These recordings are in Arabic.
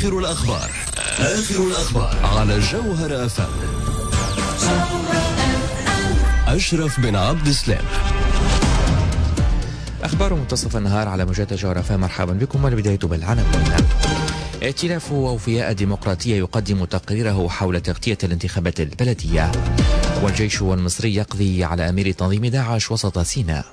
آخر الأخبار على جوهر FM. أشرف بن عبد السلام. أخبار منتصف النهار على موجات جوهر FM. مرحبا بكم والبداية بالعناوين. ائتلاف أوفياء الديمقراطية يقدم تقريره حول تغطية الانتخابات البلدية. والجيش المصري يقضي على أمير تنظيم داعش وسط سيناء.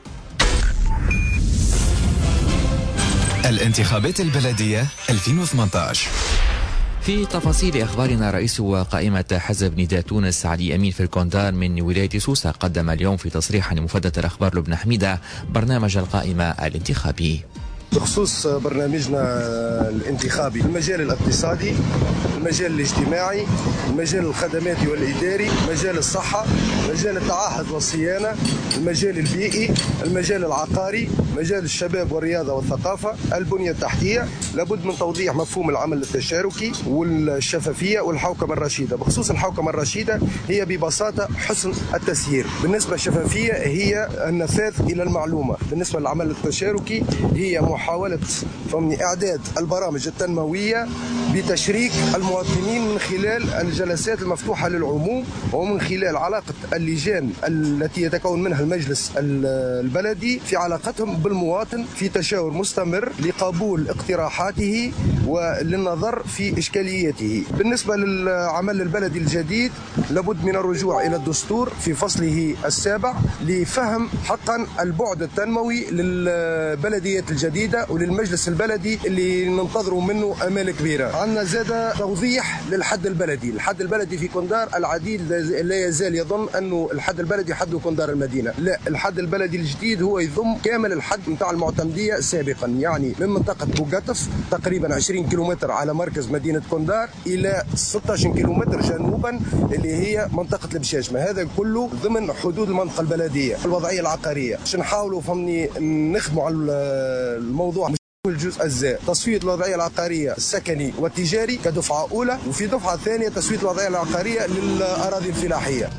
الانتخابات البلدية 2018. في تفاصيل أخبارنا، رئيس قائمة حزب نداء تونس علي أمين في الكوندار من ولاية سوسة قدم اليوم في تصريح لمفادة الأخبار لبنى حميدة برنامج القائمة الانتخابي. بخصوص برنامجنا الانتخابي، المجال الاقتصادي، المجال الاجتماعي، المجال الخدماتي والإداري، مجال الصحة، مجال التعاهد والصيانة، المجال البيئي، المجال العقاري، مجال الشباب والرياضة والثقافة، البنية التحتية. لابد من توضيح مفهوم العمل التشاركي والشفافية والحوكمة الرشيدة. بخصوص الحوكمة الرشيدة، هي ببساطة حسن التسيير. بالنسبة للشفافية هي النفاذ إلى المعلومة. بالنسبة للعمل التشاركي هي محاولة إعداد البرامج التنموية بتشريك المواطنين من خلال الجلسات المفتوحة للعموم ومن خلال علاقة اللجان التي يتكون منها المجلس البلدي في علاقتهم بالمواطن في تشاور مستمر لقبول اقتراحاته وللنظر في إشكالياته. بالنسبة للعمل البلدي الجديد، لابد من الرجوع إلى الدستور في فصله 7 لفهم حقا البعد التنموي للبلديات الجديدة وللمجلس البلدي اللي ننتظروا منه أمال كبيرة. عندنا زاد توضيح للحد البلدي. الحد البلدي في كوندار، العديد لا يزال يظن أنه الحد البلدي حد كوندار المدينة. لا، الحد البلدي الجديد هو يضم كامل الحد نتاع المعتمدية سابقا، يعني من منطقة بوقطف تقريبا 20 كيلومتر على مركز مدينة كوندار إلى 16 كيلومتر جنوبا اللي هي منطقة البشاشمة. هذا كله ضمن حدود المنطقة البلدية. الوضعية العقارية باش نحاولوا نخدموا على الموضوع الجزء الزائد، تصفية الوضعية العقارية السكني والتجاري كدفعة أولى، وفي دفعة ثانية تصفية الوضعية العقارية للأراضي الفلاحية.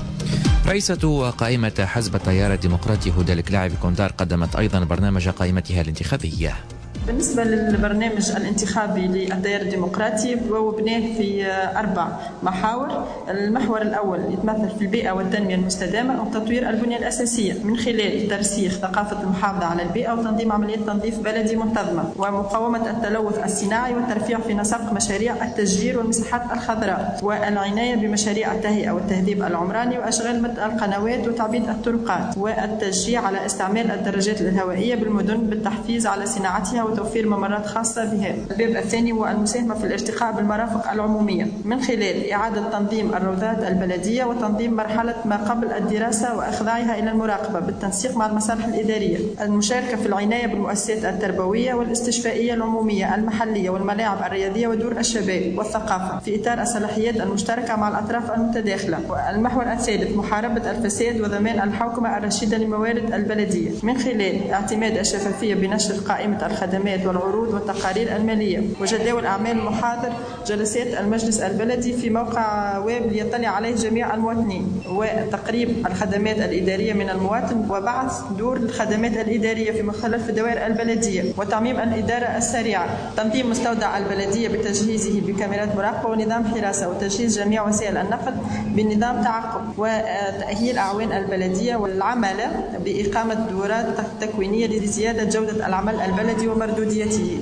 رئيسة قائمة حزب التيار الديمقراطي هدى الكلاعي بكوندار قدمت أيضا برنامج قائمتها الانتخابية. بالنسبة للبرنامج الانتخابي للتيار الديمقراطي بناه في 4 محاور. المحور الأول يتمثل في البيئة والتنمية المستدامة وتطوير البنية الأساسية من خلال ترسيخ ثقافة المحافظة على البيئة وتنظيم عمليات تنظيف بلدي منتظمة ومقاومة التلوث الصناعي والترفيع في نسق مشاريع التشجير والمساحات الخضراء والعناية بمشاريع التهيئة والتهذيب العمراني وأشغال مد القنوات وتعبيد الطرقات والتشجيع على استعمال الدراجات الهوائية بالمدن بالتحفيز على صناعتها وتوفير ممرات خاصة بها. الباب الثاني هو المساهمة في الارتقاء بالمرافق العمومية من خلال إعادة تنظيم الروضات البلدية وتنظيم مرحلة ما قبل الدراسة وإخضاعها إلى المراقبة بالتنسيق مع المصالح الإدارية. المشاركة في العناية بالمؤسسات التربوية والاستشفائية العمومية المحلية والملاعب الرياضية ودور الشباب والثقافة في إطار الصلاحيات المشتركة مع الأطراف المتداخلة. والمحور الثالث محاربة الفساد وضمان الحوكمة الرشيدة لموارد البلدية من خلال اعتماد الشفافية بنشر قائمة الخدمات والعروض والتقارير المالية وجداول أعمال محاضر جلسات المجلس البلدي في موقع ويب ليطلع عليه جميع المواطنين، وتقريب الخدمات الإدارية من المواطن وبعث دور الخدمات الإدارية في مختلف الدوائر البلدية وتعميم الإدارة السريعة. تنظيم مستودع البلدية بتجهيزه بكاميرات مراقبة ونظام حراسة وتجهيز جميع وسائل النقد بنظام تعقب وتأهيل أعوان البلدية والعمالة بإقامة دورات تكوينية لزيادة جودة العمل البلدي ومردوديته.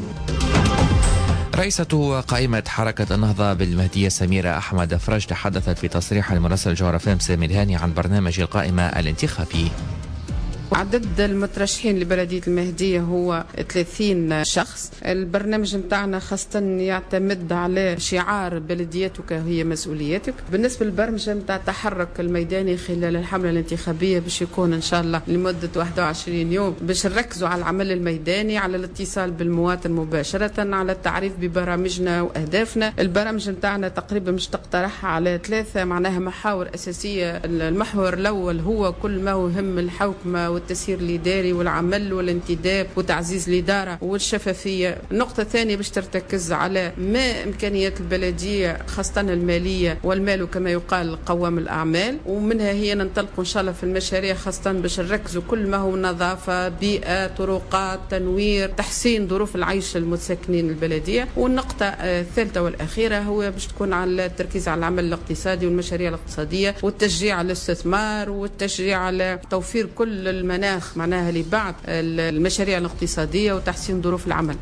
رئيسة قائمة حركة النهضة بالمهدية سميرة أحمد فرج تحدثت في تصريح المراسل جوهر FM سامي الهاني عن برنامج القائمة الانتخابي. عدد المترشحين لبلدية المهدية هو 30 شخص. البرنامج متاعنا خاصة يعتمد على شعار بلديتك هي مسؤوليتك. بالنسبة للبرنامج متاع التحرك الميداني خلال الحملة الانتخابية باش يكون إن شاء الله لمدة 21 يوم باش نركزوا على العمل الميداني، على الاتصال بالمواطن مباشرة، على التعريف ببرامجنا وأهدافنا. البرامج متاعنا تقريبا مش تقترح على 3 معناها محاور أساسية. المحور الأول هو كل ما هو يهم الحوكمة والتسيير الإداري والعمل والانتداب وتعزيز الإدارة والشفافية. النقطة الثانية باش ترتكز على ما إمكانيات البلدية خاصة المالية، والمال كما يقال قوام الأعمال، ومنها هي ننطلق إن شاء الله في المشاريع خاصة باش نركزوا كل ما هو نظافة، بيئة، طرقات، تنوير، تحسين ظروف العيش للمتسكنين البلدية. والنقطة الثالثة والأخيرة هو باش تكون على التركيز على العمل الاقتصادي والمشاريع الاقتصادية والتشجيع على الاستثمار والتشجيع على توفير كل المناخ معناها لبعض المشاريع الاقتصادية وتحسين ظروف العمل.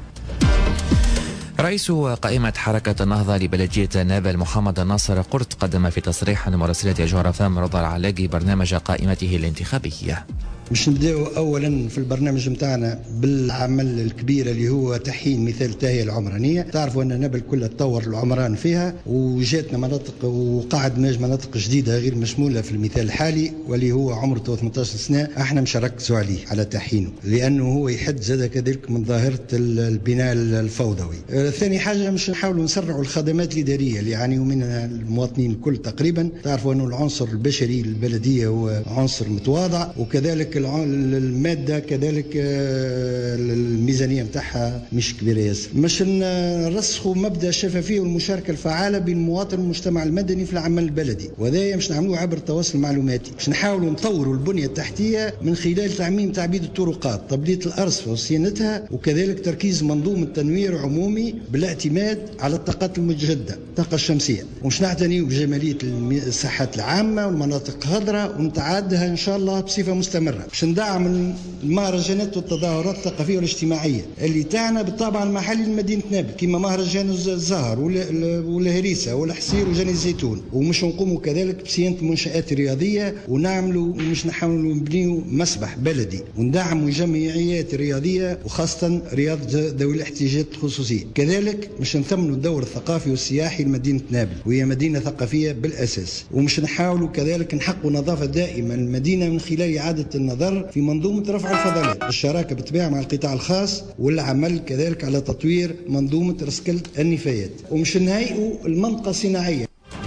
رئيس قائمة حركة النهضة لبلدية نابل محمد الناصر قرط قدم في تصريح لمراسلة جوهر فام رضا العلاقي برنامج قائمته الانتخابية. باش نبداو اولا في البرنامج نتاعنا بالعمل الكبير اللي هو تحيين مثال التهيئه العمرانيه. تعرفوا ان نابل كلها تطور العمران فيها، وجاتنا مناطق وقاعد مناطق جديده غير مشموله في المثال الحالي واللي هو عمره 18 سنه. احنا مش نركزوا عليه على تحيينه لانه هو يحد زاد كذلك من ظاهره البناء الفوضوي. ثاني حاجه مش نحاولوا نسرعوا الخدمات الاداريه اللي يعانيوا منها المواطنين الكل تقريبا. تعرفوا انه العنصر البشري للبلديه هو عنصر متواضع، وكذلك المادة كذلك الميزانية متاعها مش كبيرة ياسر. مش نرسخوا مبدأ الشفافية والمشاركة الفعالة بين المواطن والمجتمع المدني في العمل البلدي، وهذا مش نعملوه عبر التواصل المعلوماتي. مش نحاولوا نطوروا البنية التحتية من خلال تعبيد الطرقات، تبليط الأرصفة وصيانتها، وكذلك تركيز منظومة تنوير عمومي بالاعتماد على الطاقات المتجددة، الطاقة الشمسية. ومش نعتنيوا بجمالية الساحات العامة والمناطق الخضراء ونتعادها إن شاء الله بصفة مستمرة. باش ندعم المهرجانات والتظاهرات الثقافيه والاجتماعيه اللي تاعنا بالطابع المحلي لمدينه نابل، كما مهرجان الزهر والهريسه والحصير وجني الزيتون. ومش نقوموا كذلك بصيانه المنشات الرياضيه، ونعملوا مش نحاولوا نبنيوا مسبح بلدي، وندعموا جمعيات رياضيه وخاصه رياض ذوي الاحتياجات الخصوصيه. كذلك مش نثمنوا الدور الثقافي والسياحي لمدينه نابل، وهي مدينه ثقافيه بالاساس. ومش نحاولوا كذلك نحققوا نظافه دائمه المدينه من خلال اعاده النظر في منظومة رفع الفضلات بالشراكة بالطبيعة مع القطاع الخاص، والعمل كذلك على تطوير منظومة رسكل النفايات. ومش نهيئوا المنطقة الصناعية.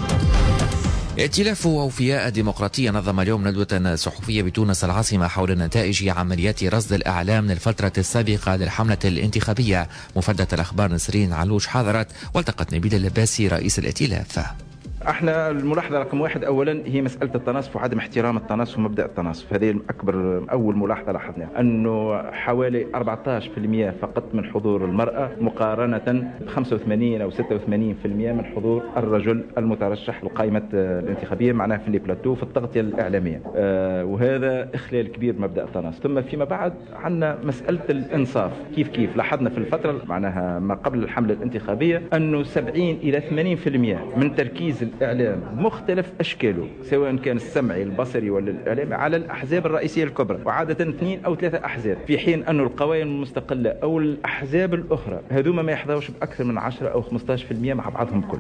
ائتلاف أوفياء الديمقراطية نظم اليوم ندوة صحفية بتونس العاصمة حول نتائج عمليات رصد الإعلام للفترة السابقة للحملة الانتخابية. مفدة الأخبار نسرين علوش حضرت، والتقت نبيل اللباسي رئيس الائتلاف. احنا الملاحظه رقم واحد اولا هي مساله التناصف وعدم احترام التناصف ومبدا التناصف. هذه اول ملاحظه لاحظناها، انه حوالي 14% فقط من حضور المراه مقارنه ب 85 او 86% من حضور الرجل المترشح لقائمه الانتخابيه معناها في البلاتو في التغطيه الاعلاميه. وهذا اخلال كبير بمبدا التناصف. ثم فيما بعد عندنا مساله الانصاف. كيف لاحظنا في الفتره معناها ما قبل الحمله الانتخابيه انه 70 الى 80% من تركيز الإعلام مختلف أشكاله سواء كان السمعي البصري ولا الإعلامي على الأحزاب الرئيسية الكبرى، وعادة 2 أو 3 أحزاب، في حين أن القوائم المستقلة أو الأحزاب الأخرى هذوما ما يحظوش بأكثر من 10 أو 15% مع بعضهم كل.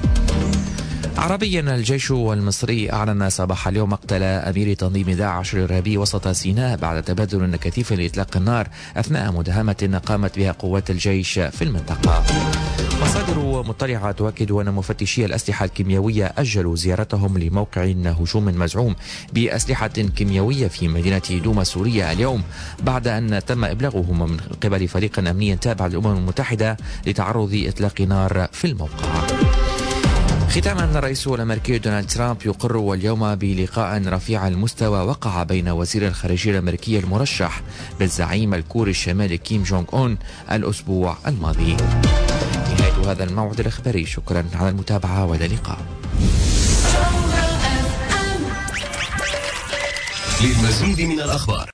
عربيا، الجيش المصري أعلن صباح اليوم مقتل أمير تنظيم داعش الإرهابي وسط سيناء بعد تبادل كثيف لإطلاق النار أثناء مداهمة قامت بها قوات الجيش في المنطقة. مصادر مطلعة تؤكد أن مفتشي الأسلحة الكيميائية أجلوا زيارتهم لموقع هجوم مزعوم بأسلحة كيميائية في مدينة دوما سوريا اليوم، بعد أن تم إبلاغهم من قبل فريق أمني تابع للأمم المتحدة لتعرض إطلاق نار في الموقع. ختاما، الرئيس الأمريكي دونالد ترامب يقر اليوم بلقاء رفيع المستوى وقع بين وزير الخارجية الأمريكي المرشح بالزعيم الكوري الشمالي كيم جونغ أون الأسبوع الماضي. نهاية هذا الموعد الإخباري، شكرا على المتابعة وإلى اللقاء. للمزيد من الأخبار